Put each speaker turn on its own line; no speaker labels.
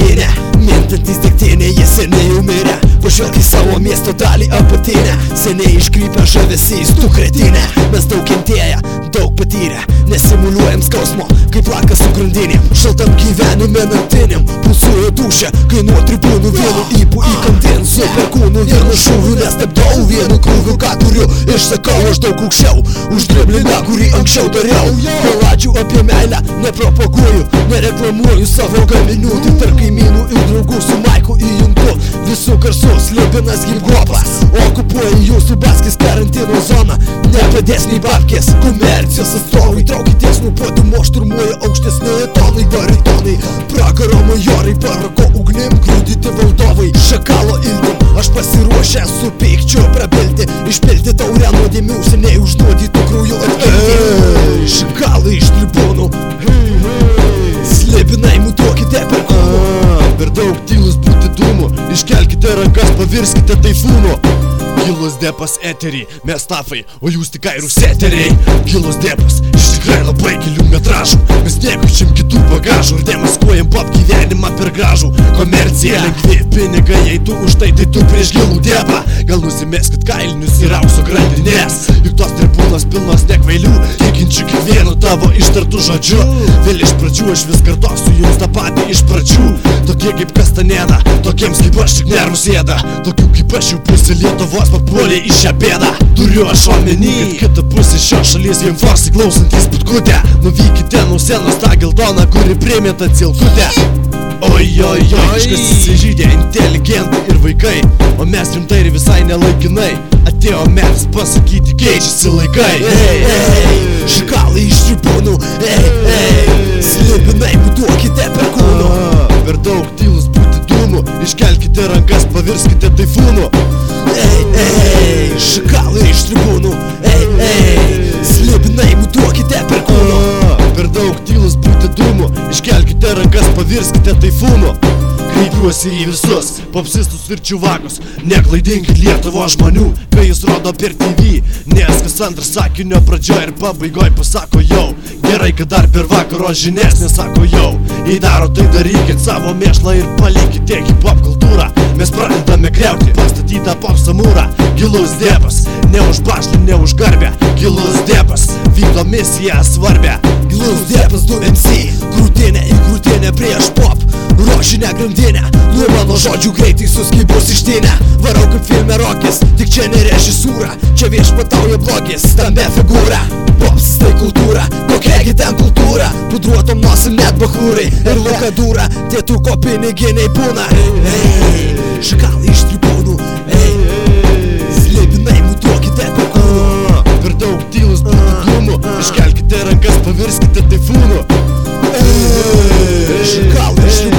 Ukraina. Mintantis degtinė, jie seniai jau mirė. Pažvelk į savo miesto dalį apatinę. Seniai iškrypę žavesys, tu kretinė. Mes daug kentėję, daug patyrę. Nesimuliuojam skausmo, kaip lakas su grandinėm. Šaltam gyvenime naktiniam pulsuoja dušė, kai nuo tribūnų vienu įpų įkandin. Su perkūnu vienu šūviu nestabdau, vienu krūviu ką turiu išsakau aš daug aukščiau už dribliną, kurį anksčiau dariau. Kaladžių apie meilę nepropaguoju, nereklamuoju savo gaminių, tik tarp kaimynų ir draugų su maiku įjungtu visų garsų slibinas hip-hopas. Okupuoja jūsų baskis karantino zoną, nepadės nei babkės. Komercijos atstovai traukitės nuo podiumo, šturmuoja aukštesnioje tonai, baritonai. Pragaro majorai parako ugnim, grūdyti valdovai šakalo iltim. Aš pasiruošęs su pykčiu prabilti, išpilti taurę nuodėmių, seniai užnuodytų krauju atkirti. Šakalai iš tribūnų, slibinai mutuokite per kūnų.
Per daug tylus būti dūmu, iškelkite rankas, pavirskite taifūnu. Gilus depas eterį, mes tafai, o jūs tik airus eteriai. Gilus depas, iš tikrai labai gilių metražų. Mes nekaučiam kitų bagažų ir demaskuojam pop gyvenimą per gražų. Komercija, lengvi pinigai, jei tu už tai tu prieš gilų depą. Gal nusimeskit kailinius ir aukso grandinės, juk tos tribūnos pilnos nekvailių, tikinčių kiekvienu tavo ištartų žodžiu. Vėl iš pradžių aš vis kartosiu jums tą patį iš pradžių. Tokie kaip Kastanėda, tokiems kaip aš tik nervus ėda. Tokių kaip aš jau pusė Lietuvos papuolė į šią bėdą. Turiu aš omeny, kad kita pusė šios šalies jiem forsi klausantys putkutę. Nuvykite nuo senos tą geltoną, kuri primeta cilkutę. Oi, kažkas įsižydė, inteligentai ir vaikai, o mes rimtai ir visai nelaikinai. Atėjo metas pasakyti, keičiasi laikai.
Šakalai iš tribūnų, slibinai mutuokite per kūnų.
Per daug tylus būti dūmu, iškelkite rankas, pavirskite taifūnu.
Šakalai iš tribūnų, slibinai mutuokite per kūnų.
Per daug tylus būti dūmu, iškelkite rankas, pavirskite taifūnu. Kreipiuosi į visus popsistus ir čiuvakus, neklaidinkit Lietuvos žmonių, kai jūs rodo per TV, nes kas antras sakinio pradžioj ir pabaigoj pasako jau. Gerai, kad dar per vakaro žinias nesako jau. Jei daro tai darykit savo mėšlą ir palikite hip-hop kultūrą. Mes pradedame griauti pastatytą popso mūrą. Gilus depas, ne už bašlį, ne už garbę. Gilus depas, vykdo misiją svarbę.
Gilus depas 2MC, krūtinė į krūtinę prieš pop rožinę grandinę. Nuo mano žodžių greitai suskybus ištinę. Varau kaip filme Rokis, tik čia ne režisūra. Čia viešpatauja blogis, stambia figūra. Popsis tai kultūra, kokiagi ten kultūra. Pudruotom nosim net bachūrai ir lukadūra. Tėtuko piniginiai būna. Šakalai iš tribūnų, slibinai mutuokite per kūnų.
Per daug tylus būti dūmu, iškelkite rankas, pavirskite taifūnu.
Šakalai iš tribūnų.